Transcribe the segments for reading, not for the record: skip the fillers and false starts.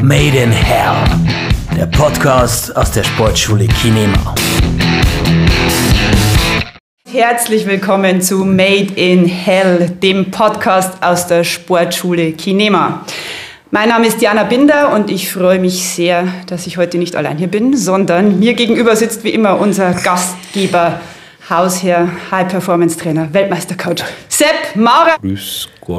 Made in Hell, der Podcast aus der Sportschule Kinema. Herzlich willkommen zu Made in Hell, dem Podcast aus der Sportschule Kinema. Mein Name ist Diana Binder und ich freue mich sehr, dass ich heute nicht allein hier bin, sondern mir gegenüber sitzt wie immer unser Gastgeber, Hausherr, High-Performance-Trainer, Weltmeistercoach Sepp Maurer. Grüß Gott.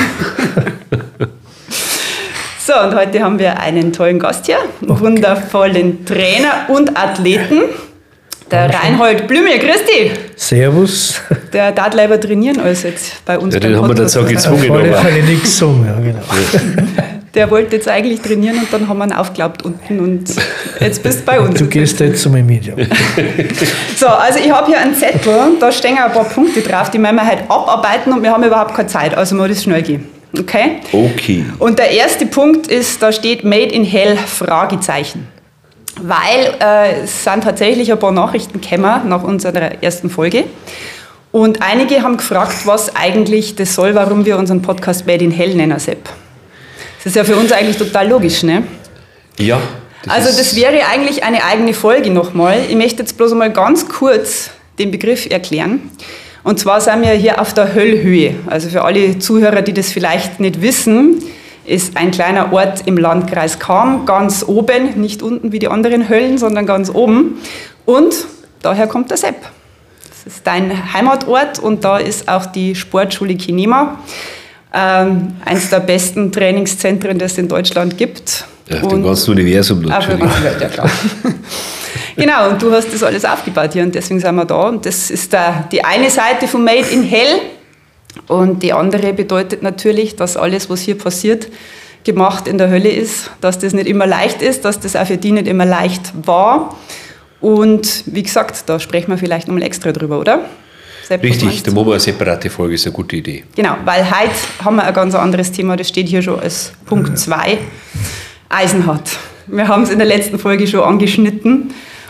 So, und heute haben wir einen tollen Gast hier, einen wundervollen Trainer und Athleten, der Reinhold Blümel. Grüß dich. Servus. Der darf lieber trainieren als jetzt bei uns. Ja, den haben wir dazu gezwungen. Auf alle Fälle nichts gesungen, ja, genau. Der wollte jetzt eigentlich trainieren und dann haben wir ihn aufgeklappt unten und jetzt bist du bei uns. Du gehst jetzt zu meinem Medium. So, also ich habe hier einen Zettel, da stehen ein paar Punkte drauf, die müssen wir heute abarbeiten und wir haben überhaupt keine Zeit, also muss das schnell gehen. Okay? Okay. Und der erste Punkt ist, da steht Made in Hell, Fragezeichen. Weil es sind tatsächlich ein paar Nachrichten gekommen nach unserer ersten Folge. Und einige haben gefragt, was eigentlich das soll, warum wir unseren Podcast Made in Hell nennen, Sepp. Das ist ja für uns eigentlich total logisch, ne? Ja. Das wäre eigentlich eine eigene Folge nochmal. Ich möchte jetzt bloß mal ganz kurz den Begriff erklären. Und zwar sind wir hier auf der Höllhöhe. Also für alle Zuhörer, die das vielleicht nicht wissen, ist ein kleiner Ort im Landkreis Cham, ganz oben, nicht unten wie die anderen Höllen, sondern ganz oben. Und daher kommt der Sepp. Das ist dein Heimatort und da ist auch die Sportschule Kinema. Eines der besten Trainingszentren, das es in Deutschland gibt. Ja, auf dem ganzen Universum natürlich. Auf der ganzen Welt, ja klar. Genau, und du hast das alles aufgebaut hier und deswegen sind wir da. Und das ist die eine Seite von Made in Hell. Und die andere bedeutet natürlich, dass alles, was hier passiert, gemacht in der Hölle ist, dass das nicht immer leicht ist, dass das auch für die nicht immer leicht war. Und wie gesagt, da sprechen wir vielleicht nochmal extra drüber, oder? Sepp, richtig, da machen wir eine separate Folge, ist eine gute Idee. Genau, weil heute haben wir ein ganz anderes Thema, das steht hier schon als Punkt 2, Eisenhart. Wir haben es in der letzten Folge schon angeschnitten.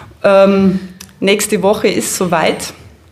Nächste Woche ist soweit.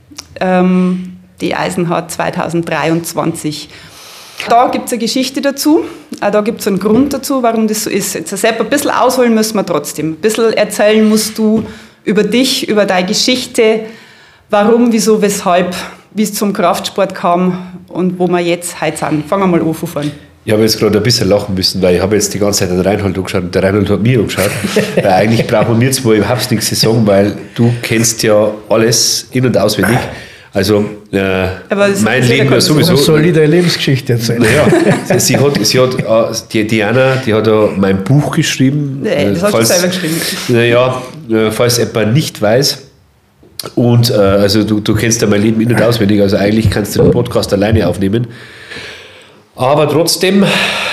Die Eisenhart 2023. Da gibt es eine Geschichte dazu, da gibt es einen Grund dazu, warum das so ist. Jetzt Sepp, ein bisschen ausholen müssen wir trotzdem. Ein bisschen erzählen musst du über dich, über deine Geschichte, warum, wieso, weshalb, wie es zum Kraftsport kam und wo wir jetzt heute sind. Fangen wir mal an von vorne. Ich habe jetzt gerade ein bisschen lachen müssen, weil ich habe jetzt die ganze Zeit den Reinhold angeschaut und der Reinhold hat mir angeschaut. Weil eigentlich brauchen wir zwei überhaupt nichts zu sagen, weil du kennst ja alles in- und auswendig. Also mein Leben ja sowieso. Soll ich deine Lebensgeschichte erzählen? Naja, sie hat die Diana, die hat ja mein Buch geschrieben. Nee, das hast du selber geschrieben. Naja, falls jemand nicht weiß. Und also du kennst ja mein Leben in- und auswendig, also eigentlich kannst du den Podcast alleine aufnehmen. Aber trotzdem,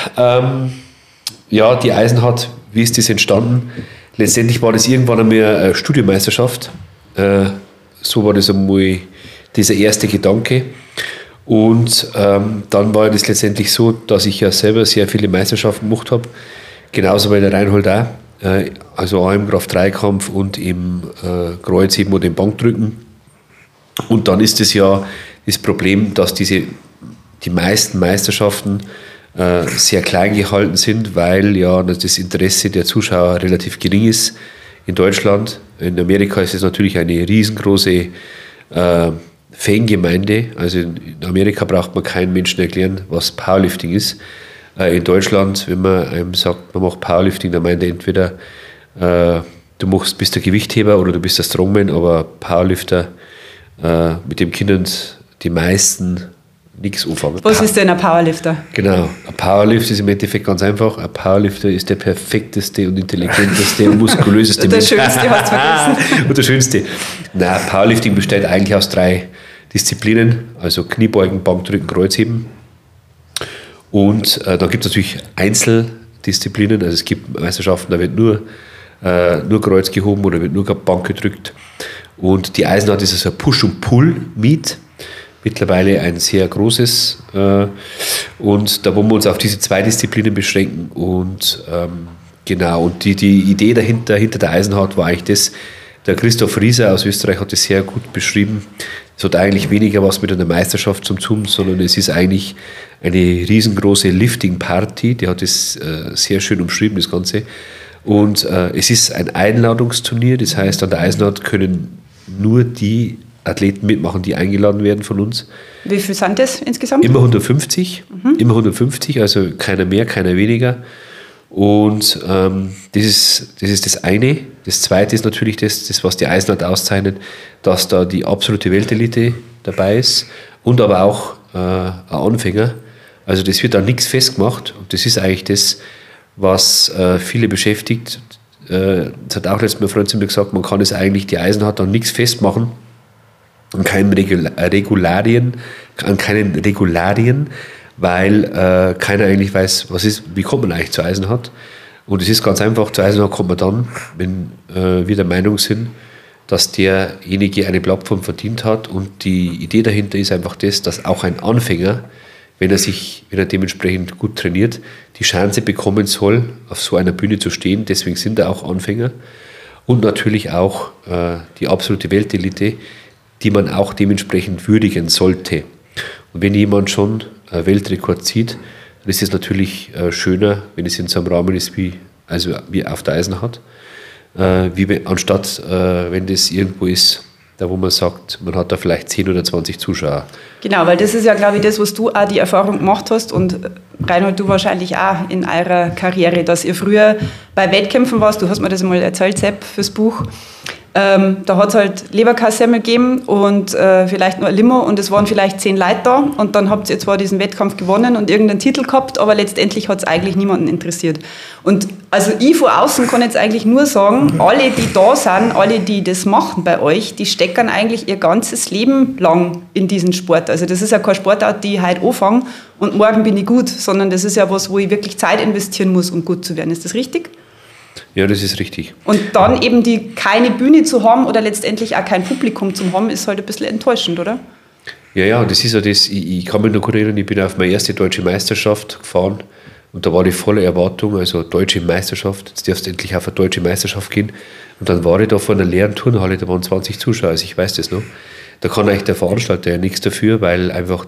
die Eisenhart, wie ist das entstanden? Letztendlich war das irgendwann einmal eine Studienmeisterschaft. So war das einmal dieser erste Gedanke. Und dann war das letztendlich so, dass ich ja selber sehr viele Meisterschaften gemacht habe. Genauso wie der Reinhold auch. Also auch im Kraft-3-Kampf und im Kreuzheben oder im Bankdrücken. Und dann ist es ja das Problem, dass die meisten Meisterschaften sehr klein gehalten sind, weil ja das Interesse der Zuschauer relativ gering ist in Deutschland. In Amerika ist es natürlich eine riesengroße Fangemeinde. Also in Amerika braucht man keinen Menschen erklären, was Powerlifting ist. In Deutschland, wenn man einem sagt, man macht Powerlifting, dann meint er entweder, du bist der Gewichtheber oder du bist der Strongman, aber Powerlifter, mit dem können die meisten nichts anfangen. Was ist denn ein Powerlifter? Genau, ein Powerlifter ist im Endeffekt ganz einfach. Ein Powerlifter ist der perfekteste und intelligenteste und muskulöseste Mensch. Der Schönste, hast du vergessen. Und der Schönste. Nein, Powerlifting besteht eigentlich aus 3 Disziplinen, also Kniebeugen, Bankdrücken, Kreuzheben. Und da gibt es natürlich Einzeldisziplinen, also es gibt Meisterschaften, da wird nur Kreuz gehoben oder wird nur Bank gedrückt. Und die Eisenhart ist also ein Push- und Pull-Meet. Mittlerweile ein sehr großes. Und da wollen wir uns auf diese 2 Disziplinen beschränken. Und genau, und die Idee hinter der Eisenhart war eigentlich das, Der Christoph Rieser aus Österreich hat das sehr gut beschrieben. Es hat eigentlich weniger was mit einer Meisterschaft zu tun, sondern es ist eigentlich eine riesengroße Lifting-Party. Die hat es sehr schön umschrieben, das Ganze. Und es ist ein Einladungsturnier, das heißt, an der Eisenart können nur die Athleten mitmachen, die eingeladen werden von uns. Wie viel sind das insgesamt? Immer 150, immer 150, also keiner mehr, keiner weniger. Und das ist das eine. Das zweite ist natürlich das, was die Eisenart auszeichnet, dass da die absolute Weltelite dabei ist und aber auch ein Anfänger. Also das wird da nichts festgemacht und das ist eigentlich das, was viele beschäftigt. Das hat auch letztes Mal ein Freund zu mir gesagt, man kann es eigentlich, die Eisenart dann nichts festmachen, an keinen Regularien, weil keiner eigentlich weiß, wie kommt man eigentlich zur Eisenart. Und es ist ganz einfach, zur Eisenart kommt man dann, wenn wir der Meinung sind, dass derjenige eine Plattform verdient hat. Und die Idee dahinter ist einfach das, dass auch ein Anfänger, wenn er dementsprechend gut trainiert, die Chance bekommen soll, auf so einer Bühne zu stehen. Deswegen sind da auch Anfänger. Und natürlich auch die absolute Weltelite, die man auch dementsprechend würdigen sollte. Und wenn jemand schon Weltrekord zieht, dann ist es natürlich schöner, wenn es in so einem Rahmen ist wie auf der Eisenart, anstatt wenn das irgendwo ist, da wo man sagt, man hat da vielleicht 10 oder 20 Zuschauer. Genau, weil das ist ja, glaube ich, das, was du auch die Erfahrung gemacht hast und Reinhold, du wahrscheinlich auch in eurer Karriere, dass ihr früher bei Wettkämpfen warst, du hast mir das mal erzählt, Sepp, fürs Buch. Da hat es halt Leberkassemmel gegeben und vielleicht noch ein Limo und es waren vielleicht 10 Leute da und dann habt ihr zwar diesen Wettkampf gewonnen und irgendeinen Titel gehabt, aber letztendlich hat es eigentlich niemanden interessiert. Und also ich von außen kann jetzt eigentlich nur sagen, alle, die da sind, alle, die das machen bei euch, die stecken eigentlich ihr ganzes Leben lang in diesen Sport. Also das ist ja keine Sportart, die ich heute anfange und morgen bin ich gut, sondern das ist ja was, wo ich wirklich Zeit investieren muss, um gut zu werden. Ist das richtig? Ja, das ist richtig. Und dann eben keine Bühne zu haben oder letztendlich auch kein Publikum zu haben, ist halt ein bisschen enttäuschend, oder? Ja, das ist ja das, ich kann mich noch gut erinnern, ich bin auf meine erste deutsche Meisterschaft gefahren und da war die volle Erwartung, also deutsche Meisterschaft, jetzt darfst du endlich auf eine deutsche Meisterschaft gehen und dann war ich da vor einer leeren Turnhalle, da waren 20 Zuschauer, also ich weiß das noch. Da kann eigentlich der Veranstalter ja nichts dafür, weil einfach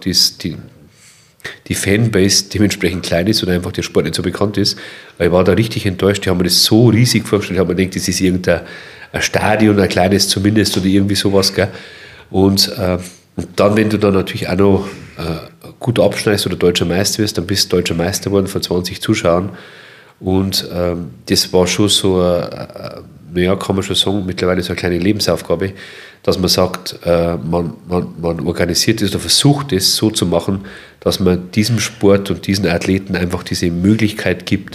die Fanbase dementsprechend klein ist und einfach der Sport nicht so bekannt ist. Aber ich war da richtig enttäuscht. Die haben mir das so riesig vorgestellt. Ich habe mir gedacht, das ist irgendein Stadion, ein kleines zumindest oder irgendwie sowas. Gell? Und dann, wenn du dann natürlich auch noch gut abschneidest oder deutscher Meister wirst, dann bist du deutscher Meister geworden von 20 Zuschauern. Und das war schon so, naja, kann man schon sagen, mittlerweile so eine kleine Lebensaufgabe, dass man sagt, man organisiert es oder versucht es so zu machen, dass man diesem Sport und diesen Athleten einfach diese Möglichkeit gibt,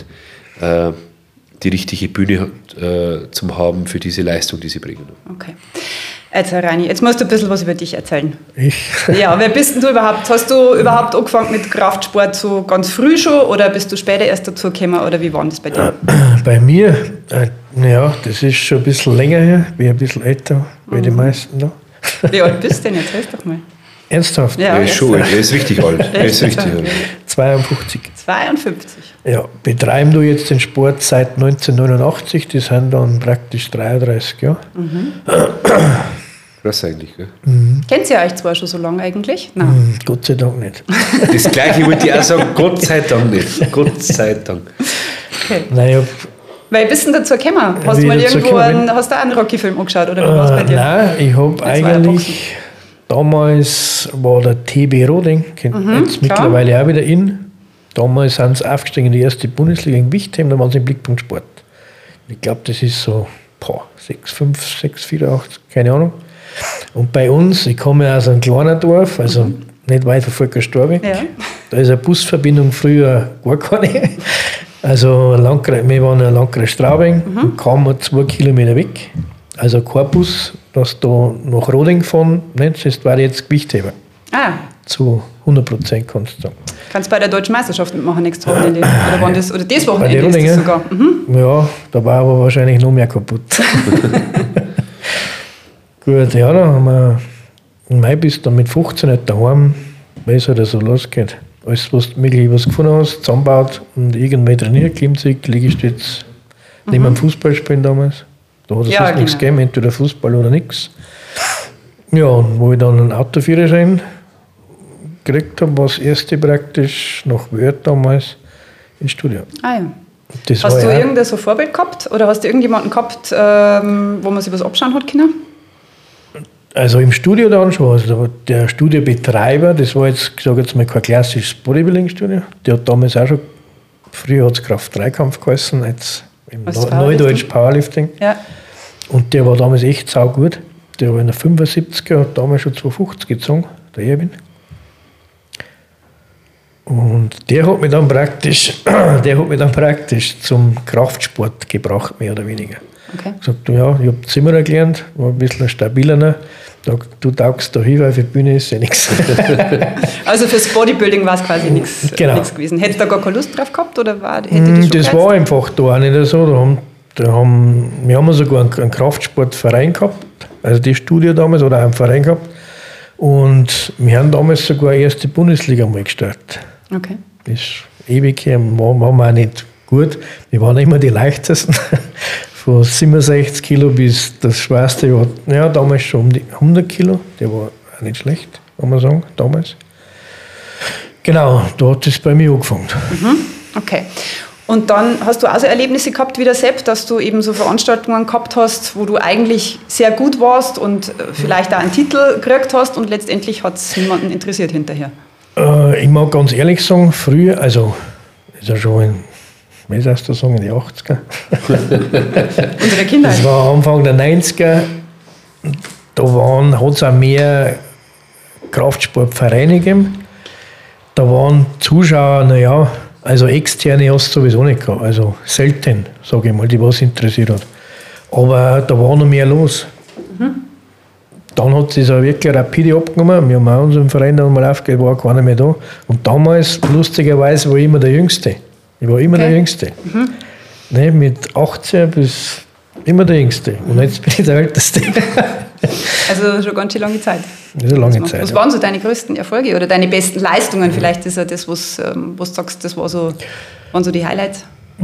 die richtige Bühne zum haben für diese Leistung, die sie bringen. Okay. Jetzt, Herr Reini, jetzt musst du ein bisschen was über dich erzählen. Ich? Ja, wer bist denn du überhaupt? Hast du überhaupt angefangen mit Kraftsport so ganz früh schon oder bist du später erst dazu gekommen oder wie war das bei dir? Bei mir, ja, das ist schon ein bisschen länger her, bin ein bisschen älter wie die meisten da. Wie alt bist du denn jetzt? Weiß doch mal. Ernsthaft? Ja, er ist schon alt, er ist richtig alt. Er ist richtig alt. 52. 52. Ja, betreiben du jetzt den Sport seit 1989, das sind dann praktisch 33 Jahre. Krass eigentlich, gell? Kennt ihr euch zwar schon so lange eigentlich? Nein. Gott sei Dank nicht. Das Gleiche wollte ich auch sagen, Gott sei Dank nicht. Gott sei Dank. Okay. Nein, Weil bist du denn dazu gekommen? Hast du mal irgendwo hast du auch einen Rocky-Film angeschaut oder wie war es bei dir? Nein, ich habe eigentlich, damals war der TB Roding, jetzt mittlerweile auch wieder in. Damals sind sie aufgestiegen in die erste Bundesliga im Gewichtheben, da waren sie im Blickpunkt Sport. Ich glaube, das ist so 6,5, 6,84, keine Ahnung. Und bei uns, ich komme aus einem kleinen Dorf, also nicht weit von Volkerstorbe. Ja. Da ist eine Busverbindung früher gar keine. Also wir waren in Landkreis Straubing und kamen 2 Kilometer weg. Also kein Bus, dass da nach Roding fahren, nicht, sonst war jetzt Gewichtheber. Zu 100% kannst du sagen. Kannst du bei der Deutschen Meisterschaft mitmachen nächstes Wochenende? Oder das Wochenende bei ist das sogar? Ja, da war aber wahrscheinlich noch mehr kaputt. Gut, ja, dann haben wir im Mai bis dann mit 15 nicht daheim, weil es halt so losgeht. Alles, was du möglich was gefunden hast, zusammenbaut und irgendwann trainiert, Klimmzug, Liegestütz, neben dem Fußballspielen damals. Da hat es sonst nichts gegeben, entweder Fußball oder nichts. Ja, und wo ich dann einen Autoführerschein gekriegt habe, war das erste praktisch nach Wörth damals ins Studio. Ah ja. Hast du irgendein so Vorbild gehabt oder hast du irgendjemanden gehabt, wo man sich was abschauen hat können? Also im Studio dann schon. Also der Studiobetreiber, das war jetzt, ich sage jetzt mal, kein klassisches Bodybuilding-Studio. Der hat damals auch schon, früher hat es Kraft-3-Kampf geheißen, jetzt im Neudeutsch Powerlifting. Ja. Und der war damals echt saugut. Der war in der 75er, hat damals schon 250 gezogen, der Erwin. Und der hat mich dann praktisch zum Kraftsport gebracht, mehr oder weniger. Okay. Gesagt, ja, ich habe Zimmerer gelernt, war ein bisschen stabiler. Du taugst da hin, weil für die Bühne ist ja nichts. Also fürs Bodybuilding war es quasi nichts gewesen. Hättest du da gar keine Lust drauf gehabt? Oder das war einfach da auch nicht so. Wir haben sogar einen Kraftsportverein gehabt, also das Studio damals, oder einen Verein gehabt. Und wir haben damals sogar erste Bundesliga mal gestartet. Okay. Das ist ewig her, waren wir auch nicht gut. Wir waren immer die leichtesten. Von 67 Kilo bis das schwerste war, ja, damals schon um die 100 Kilo. Der war auch nicht schlecht, kann man sagen, damals. Genau, da hat es bei mir angefangen. Mhm. Okay. Und dann hast du auch so Erlebnisse gehabt wie der Sepp, dass du eben so Veranstaltungen gehabt hast, wo du eigentlich sehr gut warst und vielleicht auch einen Titel gekriegt hast und letztendlich hat es niemanden interessiert hinterher? Ich mag ganz ehrlich sagen, früher, also ist ja schon wie sollst du sagen, in die 80er. Unsere Kindheit. Das war Anfang der 90er. Da hat es auch mehr Kraftsportvereine gegeben. Da waren Zuschauer, naja, also externe hast du sowieso nicht gehabt. Also selten, sage ich mal, die was interessiert hat. Aber da war noch mehr los. Mhm. Dann hat es auch wirklich rapide abgenommen. Wir haben auch unseren Verein dann mal aufgehört, war keiner mehr da. Und damals, lustigerweise, war ich immer der Jüngste. Ich war immer der Jüngste. Mhm. Ne, mit 18 bis immer der Jüngste. Und jetzt bin ich der Älteste. Also schon ganz schön lange Zeit. Das ist eine lange Zeit. Was waren so deine größten Erfolge oder deine besten Leistungen? Vielleicht ist ja das, was du sagst, das waren so die Highlights.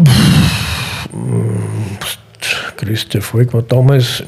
Der größte Erfolg war damals,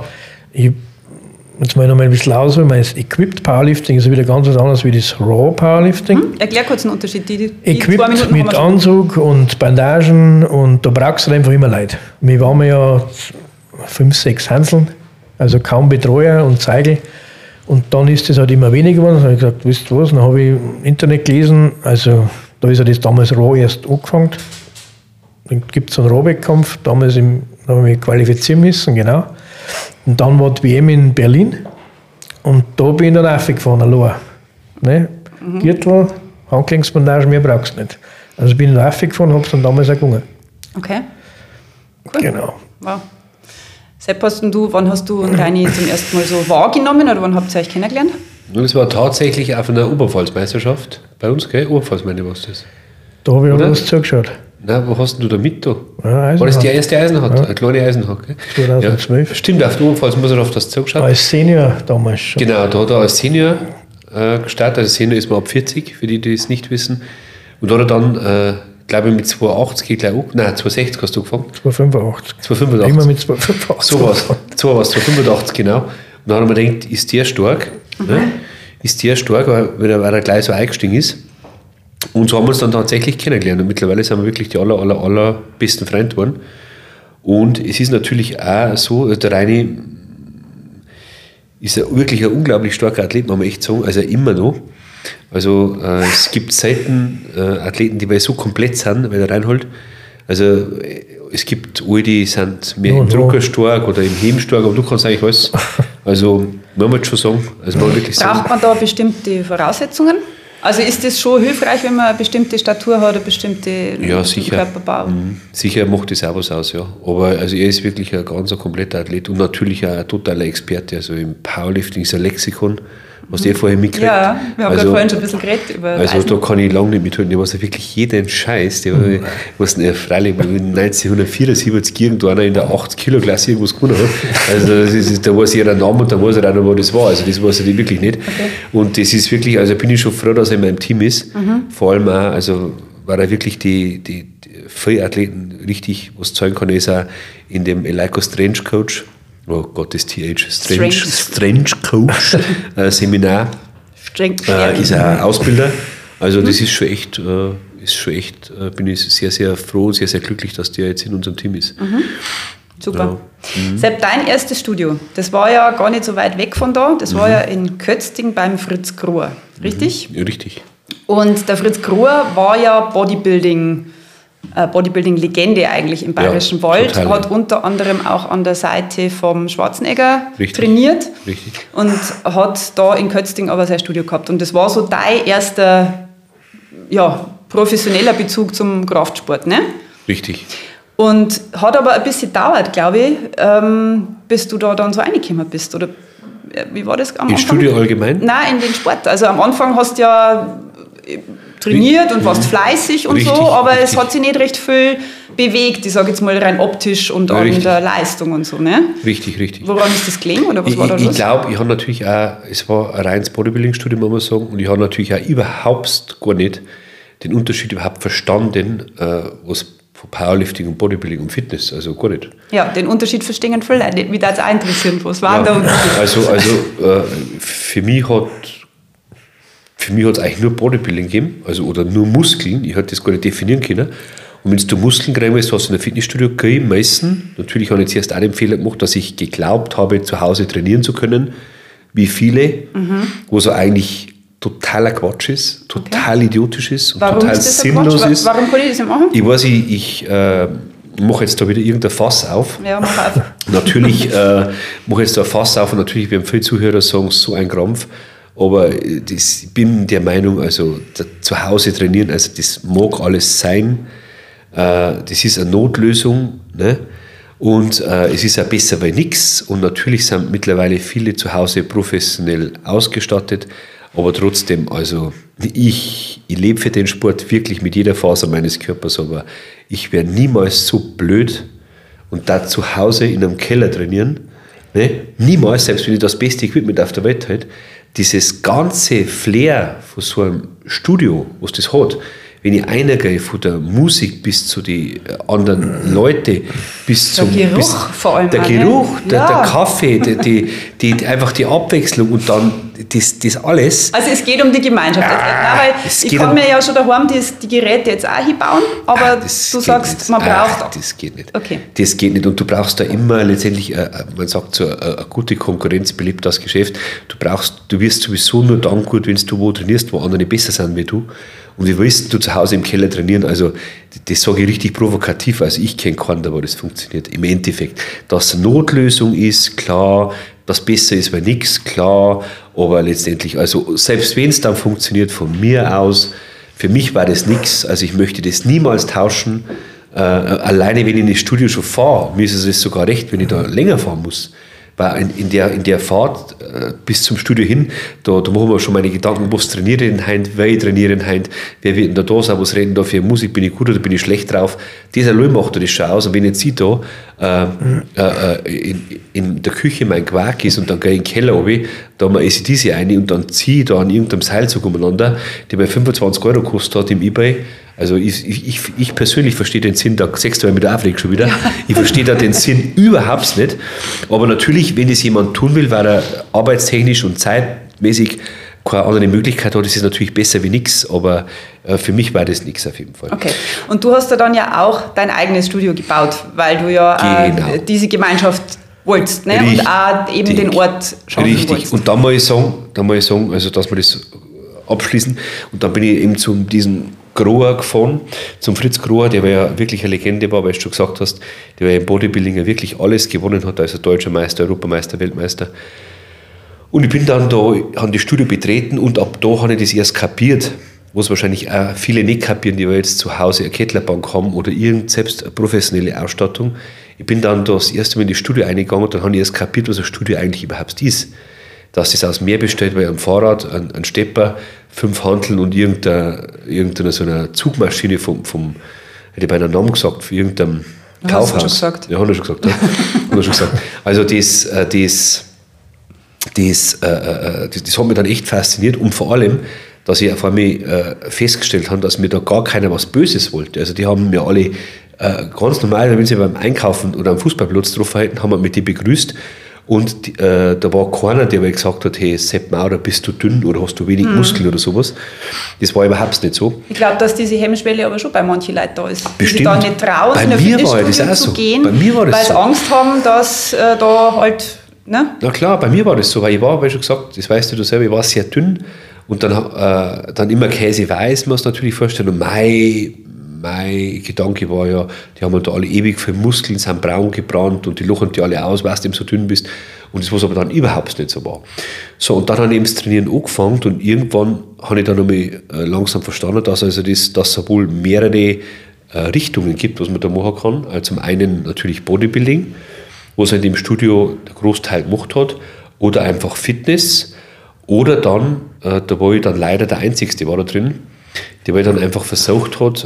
jetzt mal noch mal ein bisschen ausholen. Das Equipped Powerlifting ist wieder ganz was anderes wie das Raw Powerlifting. Erklär kurz den Unterschied. Equipped mit Anzug und Bandagen und da brauchst du einfach immer Leute. Wir waren ja 5, 6 Hanseln, also kaum Betreuer und Zeigel. Und dann ist das halt immer weniger geworden. Dann habe ich gesagt, wisst ihr was, dann habe ich im Internet gelesen, also da ist ja das damals Raw erst angefangen. Dann gibt es einen Raw-Wettkampf, damals haben wir mich qualifizieren müssen, genau. Und dann war die WM in Berlin und da bin ich dann raufgefahren, allein. Ne? Gürtel, Handgelenksbandage, mehr brauchst du nicht. Also bin ich raufgefahren und habe es dann damals auch gegangen. Okay. Cool. Genau. Wow. Sepp, wann hast du Reini zum ersten Mal so wahrgenommen oder wann habt ihr euch kennengelernt? Das war tatsächlich auf einer Oberpfalzmeisterschaft bei uns, gell? Oberpfalz, meine ich, was das? Da habe ich aber was zugeschaut. Nein, wo hast du da mit? Da? Ja, war das die erste Eisenhardt? Ja. Eine kleine Eisenhardt, gell? 2012. Ja, stimmt, auf der Oberpfalzmeisterschaft hast du zugeschaut. Als Senior damals schon. Genau, da hat er als Senior gestartet. Also Senior ist man ab 40, für die, die es nicht wissen. Und da hat er dann, glaube ich, mit 280 gleich auch, nein, 260 hast du gefangen. 285. 285. Immer mit 285. So was, 285, genau. Und dann haben wir gedacht, ist der stark? Ne? Ist der stark, weil er gleich so eingestiegen ist. Und so haben wir uns dann tatsächlich kennengelernt. Und mittlerweile sind wir wirklich die aller besten Freunde geworden. Und es ist natürlich auch so, der Reini ist wirklich ein unglaublich starker Athlet, muss man echt sagen, also immer noch. Also es gibt selten Athleten, die so komplett sind, wie der Reinhold. Also es gibt alle, die sind mehr im Drucker stark oder im Heben stark, aber du kannst eigentlich alles. Also man muss schon sagen. Also man wirklich braucht man da bestimmte Voraussetzungen? Also ist das schon hilfreich, wenn man eine bestimmte Statur hat, eine bestimmte Körperbau? Sicher macht das auch was aus, ja. Aber also er ist wirklich ein ganz kompletter Athlet und natürlich auch ein totaler Experte. Also im Powerlifting ist ein Lexikon, was der vorher mitkriegt. Ja, wir haben gerade vorhin schon ein bisschen geredet über Also Eisen. Da kann ich lange nicht mithalten. Der weiß ja wirklich jeden Scheiß. Der was freilich 1974 irgendwann in der 80-Kilo-Klasse irgendwas gewonnen hat. Also da weiß jeder Name und da weiß er auch noch, wo das war. Also das weiß er wirklich nicht. Okay. Und das ist wirklich, also bin ich schon froh, dass er in meinem Team ist. Vor allem auch, also war er wirklich viele Athleten richtig was zeigen kann, ist auch in dem Eleiko Strange Coach, oh Gott, das TH, Strange Coach Seminar, ist er Ausbilder. Also das ist schon echt, bin ich sehr, sehr froh und sehr, sehr glücklich, dass der jetzt in unserem Team ist. Super. Ja. Sepp, dein erstes Studio, das war ja gar nicht so weit weg von da, das war ja in Kötzting beim Fritz Gruhr, richtig? Ja, richtig. Und der Fritz Gruhr war ja Bodybuilding-Legende eigentlich im Bayerischen Wald, total. Hat unter anderem auch an der Seite vom Schwarzenegger trainiert und hat da in Kötzting aber sein Studio gehabt. Und das war so dein erster professioneller Bezug zum Kraftsport, ne? Richtig. Und hat aber ein bisschen gedauert, glaube ich, bis du da dann so reingekommen bist. Oder wie war das am Anfang? Im Studio allgemein? Nein, in den Sport. Also am Anfang hast du ja trainiert und warst fleißig und so, aber es hat sich nicht recht viel bewegt, ich sage jetzt mal rein optisch und an der Leistung und so, ne? Richtig. Woran ist das gelegen oder was war da los? Ich glaube, ich habe natürlich auch, es war ein reines Bodybuilding-Studium, muss man sagen, und ich habe natürlich auch überhaupt gar nicht den Unterschied überhaupt verstanden, was von Powerlifting und Bodybuilding und Fitness, also gar nicht. Ja, den Unterschied verstehen viele Leute nicht, mich würde es auch interessieren, was war der Unterschied? Also für mich hat es eigentlich nur Bodybuilding gegeben, also oder nur Muskeln, ich hätte das gar nicht definieren können. Und wenn du Muskeln kriegen willst, hast du in einem Fitnessstudio kriegen müssen. Natürlich habe ich jetzt erst auch den Fehler gemacht, dass ich geglaubt habe, zu Hause trainieren zu können, wie viele, wo so eigentlich totaler Quatsch ist, total idiotisch ist und total sinnlos ist. Warum kann ich das nicht machen? Ich weiß, ich mache jetzt da wieder irgendein Fass auf. Ja, mach auf. Natürlich mache jetzt da ein Fass auf und natürlich werden viele Zuhörer sagen, so ein Krampf. Aber ich bin der Meinung, also zu Hause trainieren, also das mag alles sein. Das ist eine Notlösung, ne? Und es ist auch besser bei nichts. Und natürlich sind mittlerweile viele zu Hause professionell ausgestattet. Aber trotzdem, also ich lebe für den Sport wirklich mit jeder Faser meines Körpers, aber ich wäre niemals so blöd und da zu Hause in einem Keller trainieren. Ne? Niemals, selbst wenn ich das beste Equipment auf der Welt habe, dieses ganze Flair von so einem Studio, was das hat, wenn ich reingehe, von der Musik bis zu den anderen Leuten, bis zum der Geruch vor allem. Der Geruch, der Kaffee, einfach die Abwechslung und dann das alles. Also es geht um die Gemeinschaft. Weil ich kann mir ja schon daheim die Geräte jetzt auch hinbauen, aber du sagst, nicht. Man braucht... Das geht nicht. Okay. Das geht nicht und du brauchst da immer letztendlich, man sagt so, eine gute Konkurrenz belebt das Geschäft. Du wirst sowieso nur dann gut, wenn du wo trainierst, wo andere besser sind wie du. Und wie willst du zu Hause im Keller trainieren? Also das sage ich richtig provokativ, also ich kenne keinen, aber das funktioniert im Endeffekt. Dass eine Notlösung ist, klar, dass besser ist, weil nichts, klar, aber letztendlich, also selbst wenn es dann funktioniert von mir aus, für mich war das nichts, also ich möchte das niemals tauschen. Alleine wenn ich in das Studio schon fahre, mir ist es sogar recht, wenn ich da länger fahren muss. Weil in der Fahrt bis zum Studio hin, da machen wir schon meine Gedanken, was trainiere ich denn heute, wer trainiere ich heute, wer wird denn da sein, was reden da für Musik, bin ich gut oder bin ich schlecht drauf. Das allein macht das schon aus. Und wenn jetzt ich da in der Küche mein Quark ist und dann gehe ich in den Keller runter, da haben wir ACDC rein und dann ziehe ich da an irgendeinem Seilzug umeinander, der mir 25 € gekostet hat im eBay. Also ich persönlich verstehe den Sinn, da sechst du mal mit der Aufregung schon wieder, ich verstehe da den Sinn überhaupt nicht. Aber natürlich, wenn das jemand tun will, weil er arbeitstechnisch und zeitmäßig keine andere Möglichkeit hat, ist es natürlich besser wie nichts, aber für mich war das nichts auf jeden Fall. Okay, und du hast ja dann ja auch dein eigenes Studio gebaut, weil du ja diese Gemeinschaft wolltest, ne? Und auch eben den Ort schaffen wolltest. Richtig, und da muss ich sagen, also dass wir das abschließen, und dann bin ich eben zu diesem Grohr gefahren, zum Fritz Grohr, der ja wirklich eine Legende war, weil du schon gesagt hast, der ja im Bodybuilding ja wirklich alles gewonnen hat, also Deutscher Meister, Europameister, Weltmeister. Und ich bin dann da, habe das Studio betreten und ab da habe ich das erst kapiert, was wahrscheinlich auch viele nicht kapieren, die jetzt zu Hause eine Kettlerbank haben oder selbst eine professionelle Ausstattung. Ich bin dann das erste Mal in das Studio reingegangen und dann habe ich erst kapiert, was ein Studio eigentlich überhaupt ist. Dass das aus mehr besteht, weil ein Fahrrad, ein Stepper, 5 Hanteln und irgendeine so eine Zugmaschine hätte ich bei einem Namen gesagt, für irgendeinem Kaufhaus. Hast du schon gesagt? Ja, hat er schon gesagt. Also das hat mich dann echt fasziniert und vor allem, dass ich auf einmal festgestellt habe, dass mir da gar keiner was Böses wollte. Also die haben mir alle ganz normal, wenn sie beim Einkaufen oder am Fußballplatz drauf halten, haben wir mit die begrüßt. Und da war keiner, der mir gesagt hat, hey Sepp Maurer, bist du dünn oder hast du wenig Muskeln oder sowas. Das war überhaupt nicht so. Ich glaube, dass diese Hemmschwelle aber schon bei manchen Leuten da ist. Bestimmt. Die da nicht trauen, bei in ein mir war das Fitnessstudio auch zu so. gehen, Bei mir war das weil sie so. Angst haben, dass da halt... Ne? Na klar, bei mir war das so, weil ich war, wie schon gesagt, das weißt du selber, ich war sehr dünn und dann immer Käse weiß, muss man natürlich vorstellen. Und mein Gedanke war ja, die haben halt da alle ewig viel Muskeln, sind braun gebrannt und die lachen die alle aus, weil du eben so dünn bist. Und das, was aber dann überhaupt nicht so war. So, und dann habe ich eben das Trainieren angefangen und irgendwann habe ich dann einmal langsam verstanden, dass es wohl mehrere Richtungen gibt, was man da machen kann. Also zum einen natürlich Bodybuilding, was er in dem Studio der Großteil gemacht hat, oder einfach Fitness, oder dann, da war ich dann leider der Einzige, war da drin, der dann einfach versucht hat,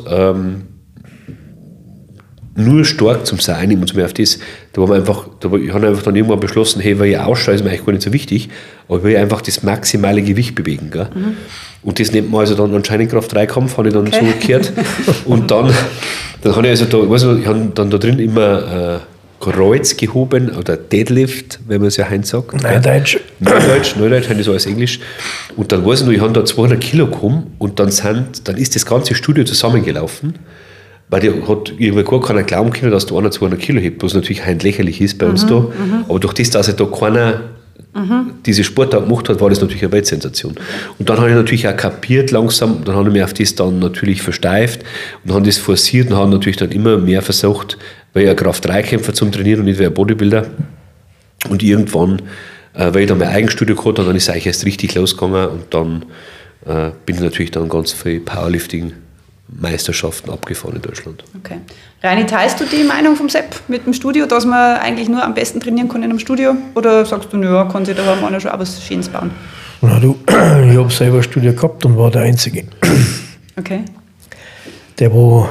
nur stark zu sein, ich muss mir auf das, ich habe einfach dann irgendwann beschlossen, hey, weil ich ausschaue, ist mir eigentlich gar nicht so wichtig, aber ich will einfach das maximale Gewicht bewegen. Gell? Und das nennt man also dann anscheinend Kraft-3-Kampf, habe ich dann so gehört. Und dann habe ich also da, ich habe dann da drin immer Kreuz gehoben oder Deadlift, wenn man es ja heute sagt. Neudeutsch. Neudeutsch, habe ich so als Englisch. Und dann weiß ich noch, ich habe da 200 Kilo gekommen und dann ist das ganze Studio zusammengelaufen, weil die hat irgendwie gar keiner glauben können, dass da einer 200 Kilo hebt, was natürlich heute lächerlich ist bei uns da. Aber durch das, dass da keiner diese Sportart gemacht hat, war das natürlich eine Weltsensation. Und dann habe ich natürlich auch kapiert langsam, dann habe ich mich auf das dann natürlich versteift und habe das forciert und habe natürlich dann immer mehr versucht, weil ich ein Kraft-3-Kämpfer zum Trainieren und nicht wie ein Bodybuilder. Und irgendwann, weil ich dann mein Eigenstudio gehabt habe, dann ist es eigentlich erst richtig losgegangen und dann bin ich natürlich dann ganz viel Powerlifting-Meisterschaften abgefahren in Deutschland. Okay. Reini, teilst du die Meinung vom Sepp mit dem Studio, dass man eigentlich nur am besten trainieren kann in einem Studio? Oder sagst du, ja, kann sich da einer schon auch was Schönes bauen? Na du, ich habe selber ein Studio gehabt und war der Einzige. Okay. Der, wo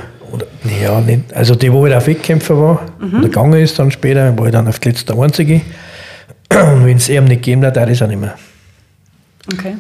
halt auf Wettkämpfer war, oder gegangen ist dann später, war ich dann auf die letzte Einzige. Und wenn es ihm nicht gegeben hat, ist er nicht mehr. Okay.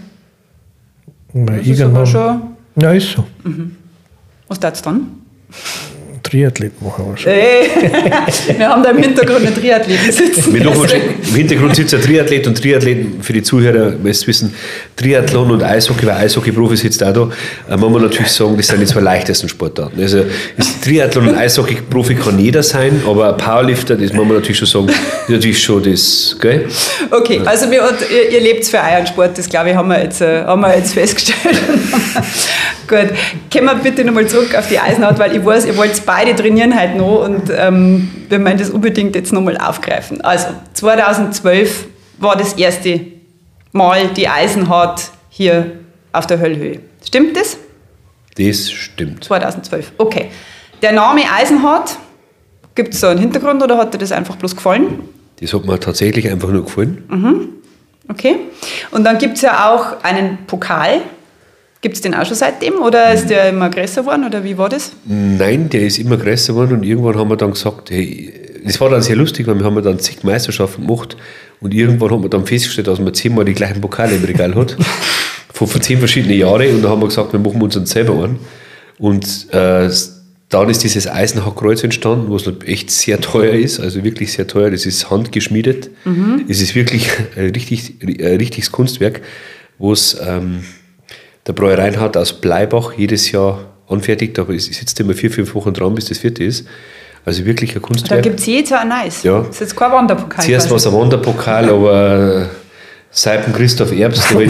Das ist aber schon... Ja, ist so. Was tat's dann? Triathlet machen wir schon. Wir haben da im Hintergrund einen Triathleten sitzen. Im Hintergrund sitzt ein Triathlet und Triathleten, für die Zuhörer, müsst wissen, Triathlon und Eishockey, weil Eishockey-Profi sitzt auch da, muss man natürlich sagen, das sind die zwei leichtesten Sportarten. Also Triathlon und Eishockey-Profi kann jeder sein, aber ein Powerlifter, das muss man natürlich schon sagen, ist natürlich schon das, gell? Okay, also ihr lebt für euren Sport, das glaube ich, haben wir jetzt festgestellt. Gut, kommen wir bitte nochmal zurück auf die Eisenhaut, weil ich weiß, ihr wollt beide trainieren heute noch und wir meinen das unbedingt jetzt nochmal aufgreifen. Also 2012 war das erste Mal die Eisenhaut hier auf der Höllhöhe. Stimmt das? Das stimmt. 2012, okay. Der Name Eisenhaut, gibt es da einen Hintergrund oder hat dir das einfach bloß gefallen? Das hat mir tatsächlich einfach nur gefallen. Okay. Und dann gibt es ja auch einen Pokal. Gibt es den auch schon seitdem oder ist der immer größer geworden oder wie war das? Nein, der ist immer größer geworden und irgendwann haben wir dann gesagt, hey, das war dann sehr lustig, weil wir haben dann zig Meisterschaften gemacht und irgendwann haben wir dann festgestellt, dass man 10-mal die gleichen Pokale im Regal hat, von 10 verschiedenen Jahren und dann haben wir gesagt, wir machen uns selber an und dann ist dieses Eisenhautkreuz entstanden, was echt sehr teuer ist, also wirklich sehr teuer, das ist handgeschmiedet, es ist wirklich ein richtiges Kunstwerk, wo es der Bräu Reinhardt aus Bleibach jedes Jahr anfertigt, aber es sitzt immer 4-5 Wochen dran, bis das vierte ist. Also wirklich ein Kunstwerk. Da gibt es jedes Jahr ein Nice. Ja. Das ist jetzt kein Wanderpokal. Zuerst war es ein Wanderpokal, aber seit dem Christoph Erbs, der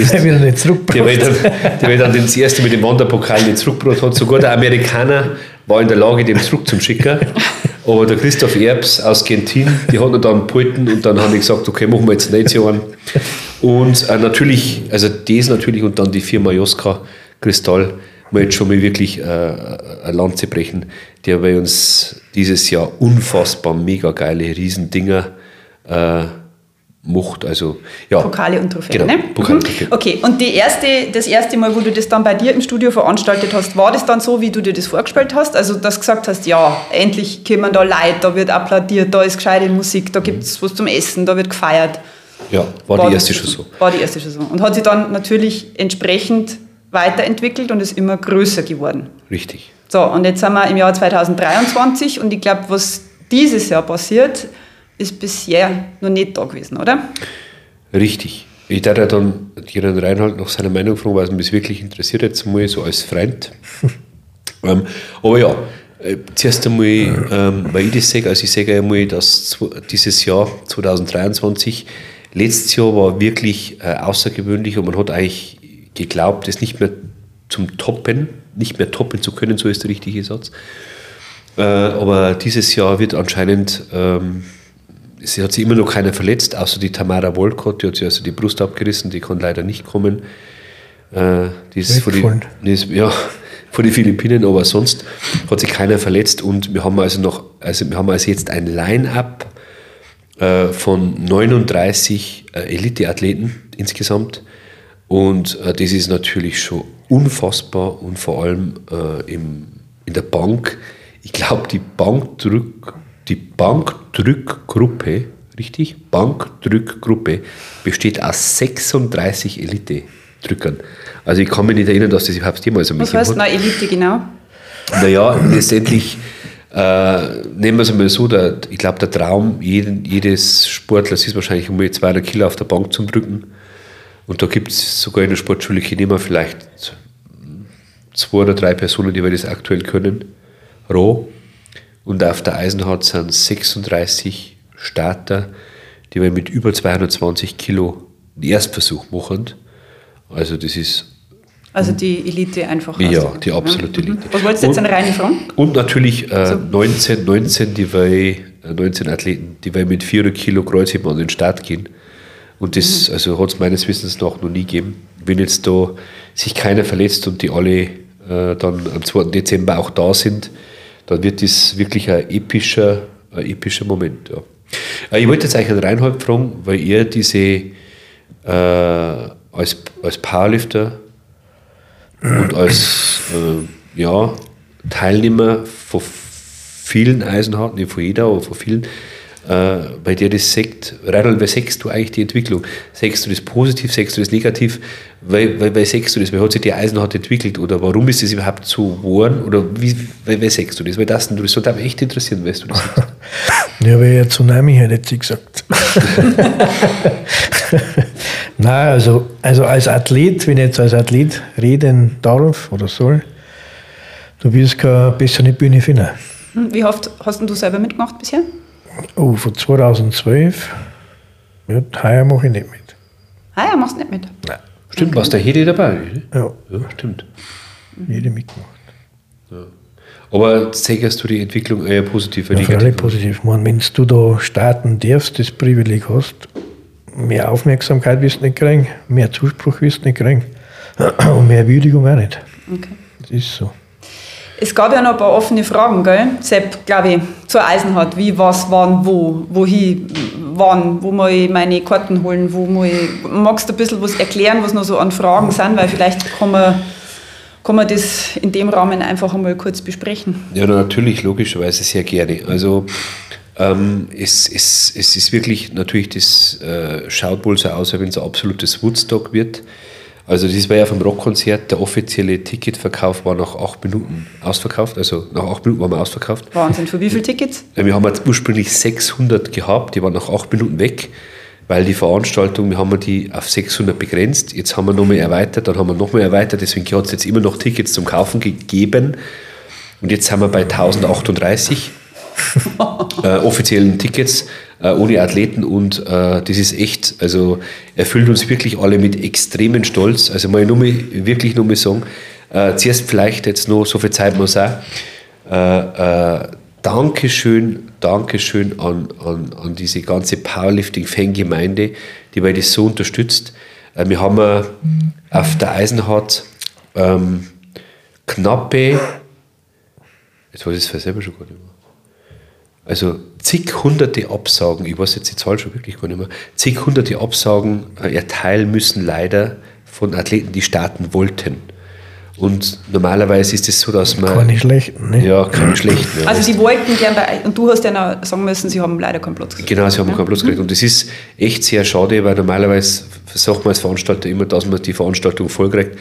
dann das erste mit dem Wanderpokal nicht zurückgebracht hat. Sogar der Amerikaner war in der Lage, dem zurück zum Schicken. Aber der Christoph Erbs aus Gentin, die hat ihn dann gehalten und dann habe ich gesagt, okay, machen wir jetzt nicht so einen. Und natürlich, also das natürlich und dann die Firma Joska Kristall, muss jetzt schon mal wirklich eine Lanze brechen, die bei uns dieses Jahr unfassbar mega geile Riesendinger macht. Also, ja. Pokale und Trophäen, genau, ne? Pokale und Trophäen. Okay, und das erste Mal, wo du das dann bei dir im Studio veranstaltet hast, war das dann so, wie du dir das vorgestellt hast? Also, dass du gesagt hast, ja, endlich kommen da Leute, da wird applaudiert, da ist gescheite Musik, da gibt es was zum Essen, da wird gefeiert. Ja, war die erste schon so. War die erste schon so. Und hat sich dann natürlich entsprechend weiterentwickelt und ist immer größer geworden. Richtig. So, und jetzt sind wir im Jahr 2023 und ich glaube, was dieses Jahr passiert, ist bisher noch nicht da gewesen, oder? Richtig. Ich darf ja dann Gerhard Reinhold nach seiner Meinung fragen, weil es mich wirklich interessiert, jetzt mal so als Freund. Aber ja, zuerst einmal, weil ich das sage, also ich sage einmal, dass dieses Jahr 2023, letztes Jahr war wirklich außergewöhnlich und man hat eigentlich geglaubt, es nicht mehr nicht mehr toppen zu können, so ist der richtige Satz. Aber dieses Jahr wird anscheinend, es hat sich immer noch keiner verletzt, außer die Tamara Wolcott, die hat sich also die Brust abgerissen, die kann leider nicht kommen. Die ist von den Philippinen, aber sonst hat sich keiner verletzt und wir haben also jetzt ein Line-Up von 39 Elite-Athleten insgesamt und das ist natürlich schon unfassbar und vor allem in der Bank. Ich glaube, die Bankdrückgruppe, richtig? Bankdrückgruppe besteht aus 36 Elite-Drückern. Also ich kann mich nicht erinnern, dass das überhaupt jemals so was heißt denn Elite genau? Naja, letztendlich nehmen wir es einmal so, ich glaube, der Traum jedes Sportlers ist wahrscheinlich um 200 Kilo auf der Bank zum Drücken. Und da gibt es sogar in der Sportschule Kinema vielleicht 2 oder 3 Personen, die das aktuell können, roh. Und auf der Eisenhart sind 36 Starter, die mit über 220 Kilo den Erstversuch machen. Also das ist... Also die Elite einfach. Ja, die absolute Elite. Was wolltest du jetzt eine reine Fragen? Und natürlich 19 Athleten, die mit 400 Kilo Kreuzheben an den Start gehen. Und das hat es meines Wissens nach noch nie gegeben. Wenn jetzt da sich keiner verletzt und die alle dann am 2. Dezember auch da sind, dann wird das wirklich ein epischer Moment. Ja. Ich wollte jetzt eigentlich an Reinhold fragen, weil er diese als Powerlifter und als Teilnehmer von vielen Eisenharten, nicht von jeder, aber von vielen, bei der das sagt, Reinhold, wie sagst du eigentlich die Entwicklung? Sagst du das positiv, sagst du das negativ? Weil sagst du das? Wie hat sich die Eisenhart entwickelt? Oder warum ist das überhaupt so geworden? Oder wie sagst du das? Weil das würde mich echt interessieren, weißt du das? Ja, weil ja Tsunami hätte ich gesagt. Nein, also als Athlet, wenn ich jetzt als Athlet reden darf oder soll, du wirst keine bessere Bühne finden. Wie oft hast du selber mitgemacht bisher? Oh, von 2012. Ja, heuer mache ich nicht mit. Heuer machst du nicht mit? Nein. Stimmt, okay. Warst da jede dabei? Ne? Ja. Stimmt. Jede mitgemacht. Ja. Aber zeigst du die Entwicklung eher positiv oder negativ? Ja, positiv. Wenn du da starten darfst, das Privileg hast, mehr Aufmerksamkeit wirst du nicht kriegen, mehr Zuspruch wirst du nicht kriegen und mehr Würdigung auch nicht. Okay. Das ist so. Es gab ja noch ein paar offene Fragen, gell? Sepp, glaube ich, zur Eisenhart. Wie, was, wann, wohin, wann, wo muss ich meine Karten holen, magst du ein bisschen was erklären, was noch so an Fragen sind, weil vielleicht kann man das in dem Rahmen einfach einmal kurz besprechen. Ja, natürlich, logischerweise sehr gerne. Also es ist wirklich, natürlich, das schaut wohl so aus, als wenn es ein absolutes Woodstock wird. Also das war ja vom Rockkonzert, der offizielle Ticketverkauf war nach 8 Minuten ausverkauft, also nach 8 Minuten waren wir ausverkauft. Wahnsinn, für wie viele Tickets? Wir haben ursprünglich 600 gehabt, die waren nach 8 Minuten weg, weil die Veranstaltung, wir haben die auf 600 begrenzt, jetzt haben wir nochmal erweitert, dann haben wir nochmal erweitert, deswegen hat es jetzt immer noch Tickets zum Kaufen gegeben und jetzt sind wir bei 1038 offiziellen Tickets ohne Athleten und das ist echt, also erfüllt uns wirklich alle mit extremen Stolz. Also mal wirklich nur mal sagen, zuerst vielleicht jetzt noch, so viel Zeit muss auch, Dankeschön an diese ganze Powerlifting-Fangemeinde, die bei das so unterstützt. Wir haben auf der Eisenhart knappe, jetzt weiß ich es selber schon gar nicht mehr, also zig hunderte Absagen, ich weiß jetzt die Zahl schon wirklich gar nicht mehr, zig hunderte Absagen erteilen müssen leider von Athleten, die starten wollten. Und normalerweise ist es so, dass man... Keine schlechten, ne? Ja, keine schlechten. Ja. Also sie wollten gerne bei euch, und du hast ja noch sagen müssen, sie haben leider keinen Platz gekriegt. Genau, sie haben keinen Platz gekriegt. Und das ist echt sehr schade, weil normalerweise sagt man als Veranstalter immer, dass man die Veranstaltung vollkriegt.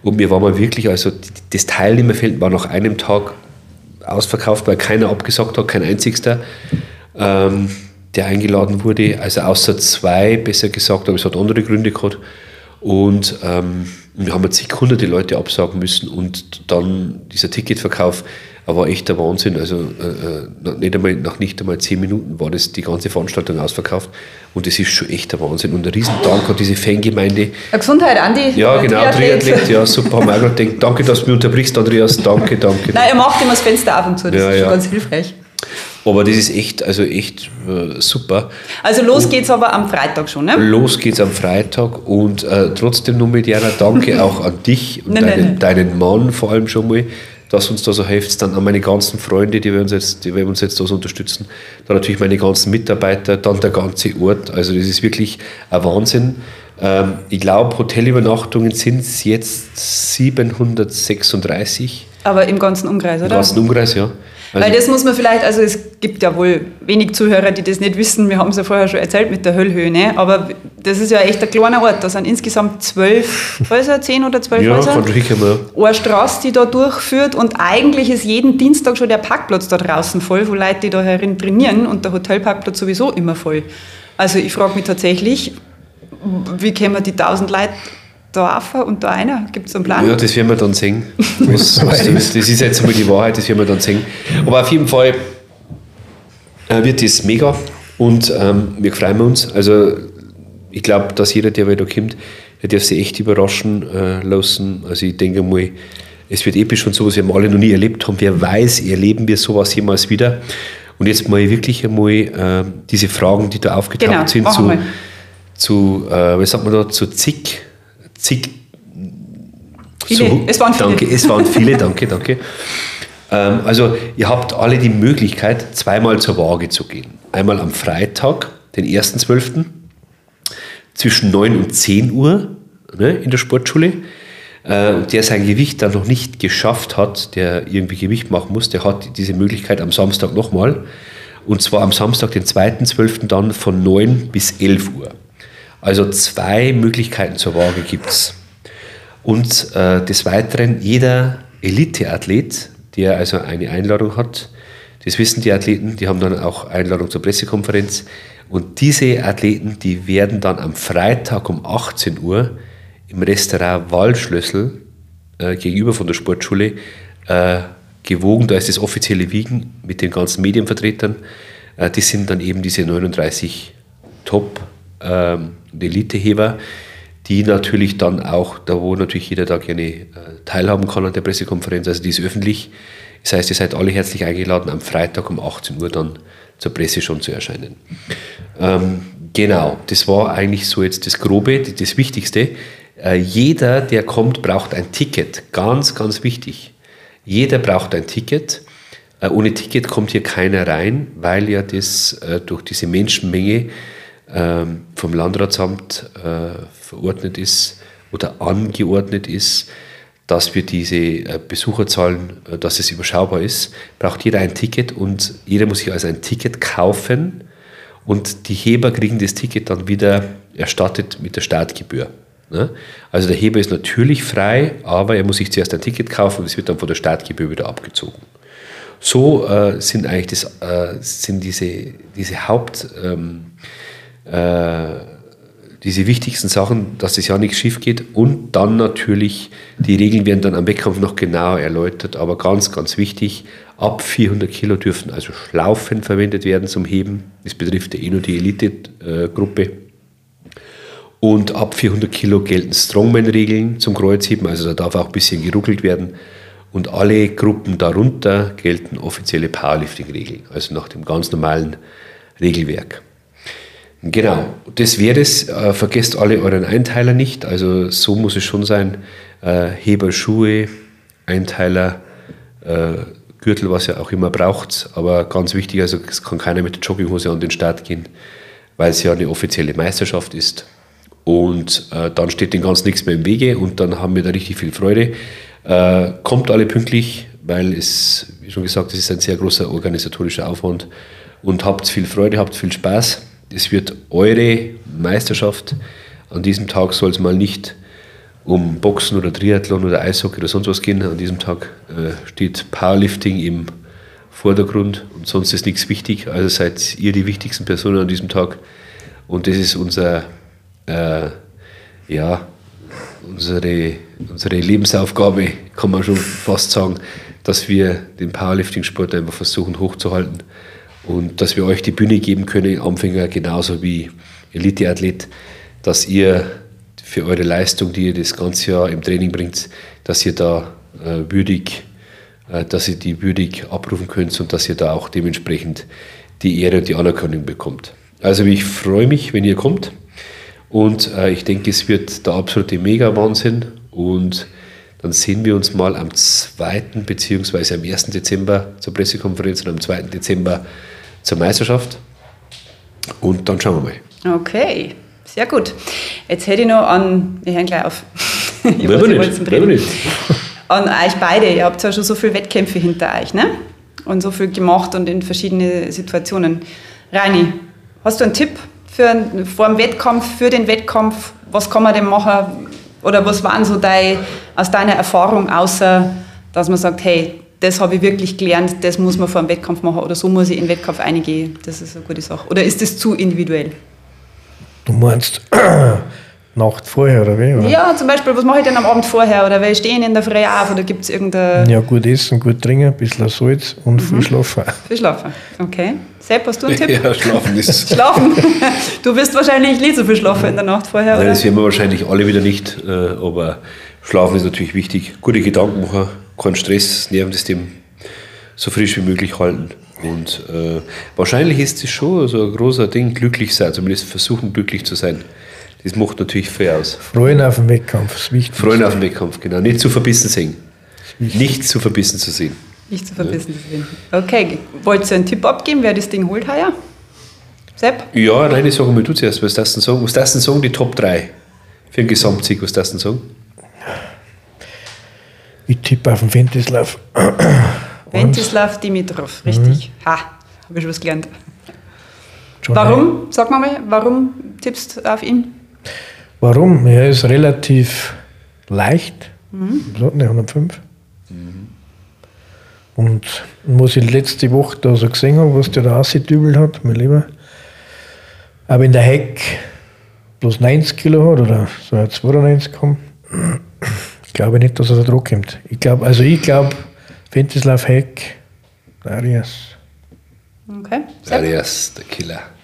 Und wir waren mal wirklich, also das Teilnehmerfeld war nach einem Tag ausverkauft, weil keiner abgesagt hat, kein einzigster, der eingeladen wurde. Also außer 2, besser gesagt, aber es hat andere Gründe gehabt. Und wir haben jetzt hunderte Leute absagen müssen und dann dieser Ticketverkauf war echt der Wahnsinn. Also nach nicht einmal 10 Minuten war das die ganze Veranstaltung ausverkauft und das ist schon echt der Wahnsinn. Und ein Riesendank an diese Fangemeinde. Gesundheit, Andi. Ja, genau, Triathlet, ja, super. Haben wir auch gerade gedacht, danke, dass du mich unterbrichst, Andreas, danke. Nein, er macht immer das Fenster auf und zu, das ist schon ganz hilfreich. Aber das ist echt super. Also los geht's aber am Freitag schon, ne? Los geht's am Freitag und trotzdem noch mit Jana, danke auch an dich und deinen Mann vor allem schon mal, dass uns da so hilft, dann an meine ganzen Freunde, die uns jetzt da so unterstützen, dann natürlich meine ganzen Mitarbeiter, dann der ganze Ort, also das ist wirklich ein Wahnsinn. Ich glaube, Hotelübernachtungen sind es jetzt 736. Aber im ganzen Umkreis, oder? Im ganzen Umkreis, ja. Also weil das muss man vielleicht, also es gibt ja wohl wenig Zuhörer, die das nicht wissen, wir haben es ja vorher schon erzählt mit der Höllhöhe, ne? Aber das ist ja echt ein kleiner Ort, da sind insgesamt 12 Häuser, 10 oder 12 Häuser. Ja, kann sicher mal. Eine Straße, die da durchführt und eigentlich ist jeden Dienstag schon der Parkplatz da draußen voll, wo Leute, die da herin trainieren und der Hotelparkplatz sowieso immer voll. Also ich frage mich tatsächlich, wie können wir die 1000 Leute da rauf und da einer? Gibt es einen Plan? Ja, das werden wir dann sehen. Das ist jetzt mal die Wahrheit, das werden wir dann sehen. Aber auf jeden Fall wird das mega und wir freuen uns. Also ich glaube, dass jeder, der da kommt, der darf sich echt überraschen lassen. Also ich denke mal, es wird episch und sowas, wir haben alle noch nie erlebt haben. Wer weiß, erleben wir sowas jemals wieder. Und jetzt mal wirklich einmal diese Fragen, die da aufgetaucht sind, zu zig. Es waren viele. Danke, es waren viele, danke. Also ihr habt alle die Möglichkeit, zweimal zur Waage zu gehen. Einmal am Freitag, den 1.12. zwischen 9 und 10 Uhr in der Sportschule. Der sein Gewicht dann noch nicht geschafft hat, der irgendwie Gewicht machen muss, der hat diese Möglichkeit am Samstag nochmal. Und zwar am Samstag, den 2.12. dann von 9 bis 11 Uhr. Also 2 Möglichkeiten zur Waage gibt es. Und des Weiteren, jeder Elite-Athlet, der also eine Einladung hat, das wissen die Athleten, die haben dann auch Einladung zur Pressekonferenz. Und diese Athleten, die werden dann am Freitag um 18 Uhr im Restaurant Waldschlössl gegenüber von der Sportschule gewogen. Da ist das offizielle Wiegen mit den ganzen Medienvertretern. Das sind dann eben diese 39 Top- Eliteheber, die natürlich dann auch, da wo natürlich jeder da gerne teilhaben kann an der Pressekonferenz, also die ist öffentlich. Das heißt, ihr seid alle herzlich eingeladen, am Freitag um 18 Uhr dann zur Presse schon zu erscheinen. Genau, das war eigentlich so jetzt das Grobe, das Wichtigste. Jeder, der kommt, braucht ein Ticket. Ganz, ganz wichtig. Jeder braucht ein Ticket. Ohne Ticket kommt hier keiner rein, weil ja das durch diese Menschenmenge vom Landratsamt verordnet ist oder angeordnet ist, dass wir diese Besucherzahlen, dass es überschaubar ist, braucht jeder ein Ticket und jeder muss sich also ein Ticket kaufen und die Heber kriegen das Ticket dann wieder erstattet mit der Startgebühr. Also der Heber ist natürlich frei, aber er muss sich zuerst ein Ticket kaufen und es wird dann von der Startgebühr wieder abgezogen. So sind eigentlich sind diese diese wichtigsten Sachen, dass es ja nichts schief geht und dann natürlich, die Regeln werden dann am Wettkampf noch genauer erläutert, aber ganz, ganz wichtig, ab 400 Kilo dürfen also Schlaufen verwendet werden zum Heben, das betrifft ja nur die Elite-Gruppe und ab 400 Kilo gelten Strongman-Regeln zum Kreuzheben, also da darf auch ein bisschen geruckelt werden und alle Gruppen darunter gelten offizielle Powerlifting-Regeln, also nach dem ganz normalen Regelwerk. Genau, das wäre es. Vergesst alle euren Einteiler nicht. Also so muss es schon sein. Heber, Schuhe, Einteiler, Gürtel, was ihr auch immer braucht. Aber ganz wichtig, also es kann keiner mit der Jogginghose an den Start gehen, weil es ja eine offizielle Meisterschaft ist. Und dann steht dem Ganzen nichts mehr im Wege und dann haben wir da richtig viel Freude. Kommt alle pünktlich, weil es, wie schon gesagt, es ist ein sehr großer organisatorischer Aufwand. Und habt viel Freude, habt viel Spaß. Es wird eure Meisterschaft. An diesem Tag soll es mal nicht um Boxen oder Triathlon oder Eishockey oder sonst was gehen. An diesem Tag steht Powerlifting im Vordergrund und sonst ist nichts wichtig. Also seid ihr die wichtigsten Personen an diesem Tag. Und das ist unsere Lebensaufgabe, kann man schon fast sagen, dass wir den Powerlifting-Sport einfach versuchen hochzuhalten und dass wir euch die Bühne geben können, Anfänger genauso wie Elite-Athlet, dass ihr für eure Leistung, die ihr das ganze Jahr im Training bringt, dass ihr da dass ihr die würdig abrufen könnt und dass ihr da auch dementsprechend die Ehre und die Anerkennung bekommt. Also ich freue mich, wenn ihr kommt und ich denke, es wird der absolute Mega-Wahnsinn und dann sehen wir uns mal am 2. bzw. am 1. Dezember zur Pressekonferenz und am 2. Dezember zur Meisterschaft und dann schauen wir mal. Okay, sehr gut. Jetzt hätte ich noch wir hören gleich auf. An euch beide, ihr habt ja schon so viele Wettkämpfe hinter euch, ne? Und so viel gemacht und in verschiedene Situationen. Reini, hast du einen Tipp vor dem Wettkampf, für den Wettkampf? Was kann man denn machen? Oder was waren so aus deiner Erfahrung, außer dass man sagt, hey, das habe ich wirklich gelernt, das muss man vor dem Wettkampf machen oder so muss ich in den Wettkampf reingehen, das ist eine gute Sache. Oder ist das zu individuell? Du meinst Nacht vorher oder wie? Oder? Ja, zum Beispiel, was mache ich denn am Abend vorher? Oder will ich stehen in der Früh auf? Oder gibt es irgendein... Ja, gut essen, gut trinken, ein bisschen Salz und viel schlafen. Viel schlafen, okay. Sepp, hast du einen Tipp? Ja, schlafen ist... Schlafen? Du wirst wahrscheinlich nicht so viel schlafen in der Nacht vorher, Nein, oder? das werden wir wahrscheinlich alle wieder nicht, aber schlafen ist natürlich wichtig. Gute Gedanken machen, kein Stress, das Nervensystem so frisch wie möglich halten. Und wahrscheinlich ist es schon so ein großer Ding, glücklich sein, zumindest versuchen, glücklich zu sein. Das macht natürlich viel aus. Freuen auf den Wettkampf, das Wichtigste. Freuen auf den Wettkampf, genau. Nicht zu verbissen sehen. Nicht zu verbissen zu sehen. Nicht zu verbissen zu sehen. Okay, wolltest du einen Tipp abgeben, wer das Ding holt heuer? Sepp? Ja, nein, ich sage mal du zuerst. Was darfst du sagen? Was darfst du sagen, die Top 3 für den Gesamtsieg? Was darfst du sagen? Ich tippe auf den Ventislav. Ventislav Dimitrov, richtig. Ha, habe ich schon was gelernt. Warum? Sag mal, warum tippst du auf ihn? Warum? Er ist relativ leicht. So, ne, 105. Und was ich letzte Woche da so gesehen habe, was der da ausgedübelt hat, mein Lieber. Aber in der Heck bloß 90 Kilo hat oder so 92 kommt. Ich glaube nicht, dass er da Druck kommt. Ich glaube, Ventislav Heck, Arias. Okay. Arias, der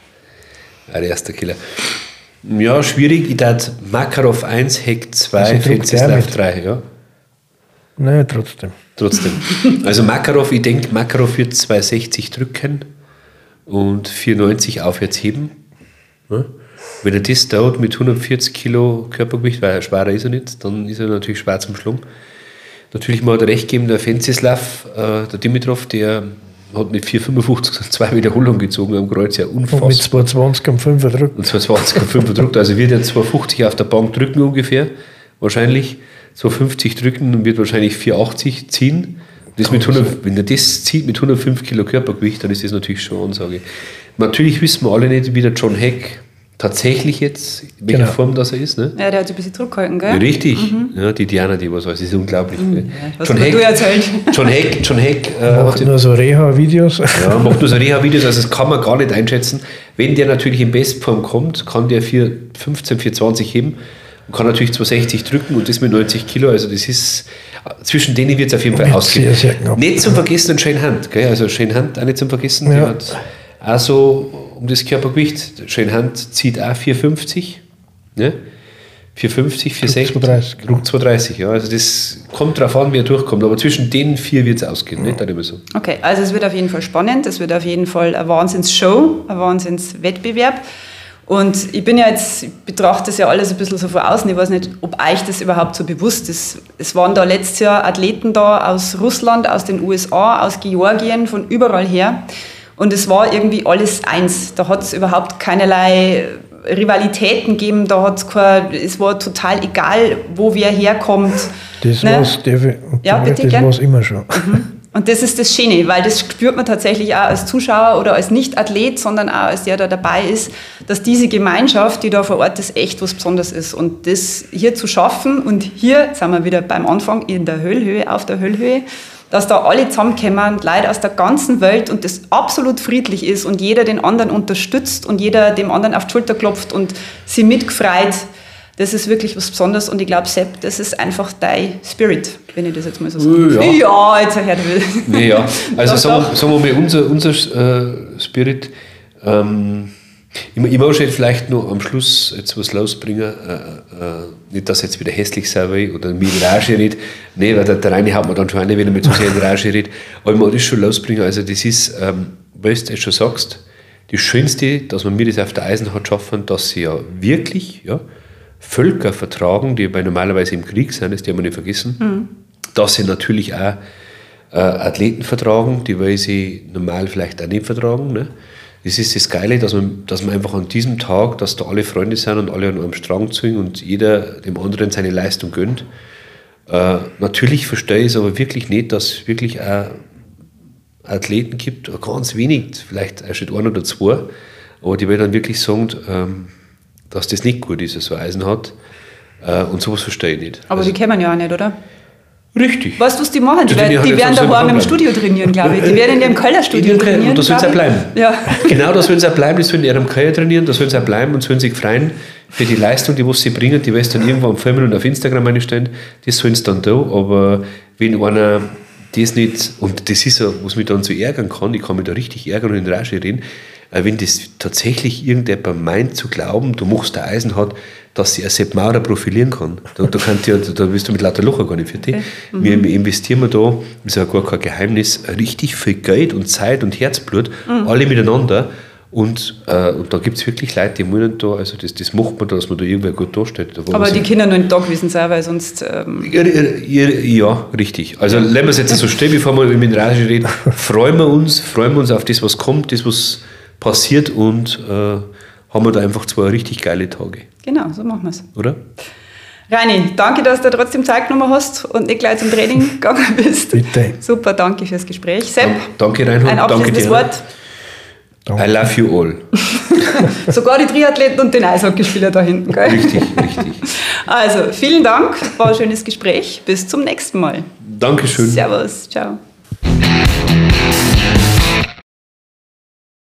Killer. Ja, schwierig. Ich dachte Makarov 1, Heck 2, Ventislav 3, ja. Nein, trotzdem. Also Makarov, ich denke, Makarov wird 260 drücken und 490 aufwärts heben. Ja? Wenn er das dauert mit 140 Kilo Körpergewicht, weil schwerer ist er nicht, dann ist er natürlich schwer zum Schlucken. Natürlich mal recht geben, der Ventislav, der Dimitrov, der hat mit 4,55 2 Wiederholungen gezogen am Kreuz, ja unfassbar. Und mit 2,20 am 5 verdrückt. Und 2,20 am 5 verdrückt, also wird er 2,50 auf der Bank drücken ungefähr, wahrscheinlich 2,50 drücken und wird wahrscheinlich 4,80 ziehen. Das mit 100, wenn er das zieht mit 105 Kilo Körpergewicht, dann ist das natürlich schon eine Ansage. Natürlich wissen wir alle nicht, wie der John Heck tatsächlich jetzt, in welcher Form das er ist. Ne? Ja, der hat sich ein bisschen zurückgehalten, gell? Ja, richtig. Ja, die Diana, die was weiß, das ist unglaublich. Ja, was hast du erzählt? John Heck macht nur so Reha-Videos. Ja, macht nur so Reha-Videos, also das kann man gar nicht einschätzen. Wenn der natürlich in Bestform kommt, kann der 4,15, 4,20 heben und kann natürlich 2,60 drücken und das mit 90 Kilo, also das ist, zwischen denen wird es auf jeden Fall ausgehen. Sehr knapp. Nicht zum Vergessen den Shane Hunt, gell? Also Shane Hunt auch nicht zum Vergessen, der hat auch so um das Körpergewicht. Shane Hunt zieht auch 4,50, ne? 4,50, 4,60. Druck 2,30, ja. Also das kommt darauf an, wie er durchkommt. Aber zwischen den 4 wird es ausgehen, nicht? Immer so. Okay, also es wird auf jeden Fall spannend. Es wird auf jeden Fall eine Wahnsinns-Show, ein Wahnsinns-Wettbewerb. Und ich betrachte das ja alles ein bisschen so von außen. Ich weiß nicht, ob euch das überhaupt so bewusst ist. Es waren da letztes Jahr Athleten da aus Russland, aus den USA, aus Georgien, von überall her. Und es war irgendwie alles eins. Da hat es überhaupt keinerlei Rivalitäten gegeben. Es war total egal, wo wer herkommt. Das war es immer schon. Und das ist das Schöne, weil das spürt man tatsächlich auch als Zuschauer oder als Nicht-Athlet, sondern auch als der da dabei ist, dass diese Gemeinschaft, die da vor Ort ist, echt was Besonderes ist. Und das hier zu schaffen und hier, jetzt sind wir wieder beim Anfang, in der Höllhöhe, auf der Höllhöhe, dass da alle zusammenkommen, Leute aus der ganzen Welt und das absolut friedlich ist und jeder den anderen unterstützt und jeder dem anderen auf die Schulter klopft und sie mitgefreut. Das ist wirklich was Besonderes und ich glaube, Sepp, das ist einfach dein Spirit, wenn ich das jetzt mal so sage. Ja, jetzt hört will. Nee, ja. Also sagen wir mal, unser Spirit, ich möchte vielleicht noch am Schluss jetzt was losbringen, nicht, dass jetzt wieder hässlich sein will oder mir in Rage redet, nee, weil der Reine hat mir dann schon eine, wenn er mit so sehr in Rage redet, aber ich möchte das schon losbringen, also das ist, weil du es schon sagst, das Schönste, dass wir mir das auf der Eisenhart schaffen, dass sie ja wirklich, ja, Völker vertragen, die normalerweise im Krieg sind, das darf man nicht vergessen, dass sie natürlich auch Athleten vertragen, die weil sie normal vielleicht auch nicht vertragen. Ne? Das ist das Geile, dass man einfach an diesem Tag, dass da alle Freunde sind und alle an einem Strang ziehen und jeder dem anderen seine Leistung gönnt. Natürlich verstehe ich es aber wirklich nicht, dass es wirklich auch Athleten gibt, ganz wenig, vielleicht erst ein oder zwei, aber die dann wirklich sagen, dass das nicht gut ist, so Eisen hat. Und sowas verstehe ich nicht. Aber die kennen ja auch nicht, oder? Richtig. Weißt du, was die machen? Die werden daheim im Studio trainieren, glaube ich. Die werden in ihrem Kellerstudio trainieren. Und da sollen sie auch bleiben. Ja. Genau, da sollen sie auch bleiben, die sollen in ihrem Keller trainieren, da sollen sie auch bleiben und sollen sich freuen für die Leistung, die was sie bringen, die werden dann irgendwann filmen und auf Instagram einstellen, das sollen sie dann da, aber wenn einer das nicht, und das ist ja, was mich dann so ärgern kann, ich kann mich da richtig ärgern und in Rage reden, wenn das tatsächlich irgendjemand meint zu glauben, du machst der Eisenhart, dass sie ein Sepp Maurer profilieren kann. Da bist du mit lauter Locher gar nicht fertig. Okay. Wir investieren da, das ist ja gar kein Geheimnis, richtig viel Geld und Zeit und Herzblut, alle miteinander. Und da gibt es wirklich Leute, die meinen da, also das macht man da, dass man da irgendwer gut darstellt. Aber die Kinder nur einen Tag wissen sein, weil sonst... Ja, richtig. Also lassen wir es jetzt so stehen, bevor wir mit Rage reden. Freuen wir uns auf das, was kommt, das, was passiert und haben wir da einfach zwei richtig geile Tage. Genau, so machen wir es. Oder? Reini, danke, dass du trotzdem Zeit genommen hast und nicht gleich zum Training gegangen bist. Bitte. Super, danke fürs Gespräch. Sepp, danke Reinhold. Ein abschließendes Wort. I love you all. Sogar die Triathleten und den Eishockeyspieler da hinten, gell? Richtig. Also, vielen Dank, war ein schönes Gespräch. Bis zum nächsten Mal. Dankeschön. Servus, ciao.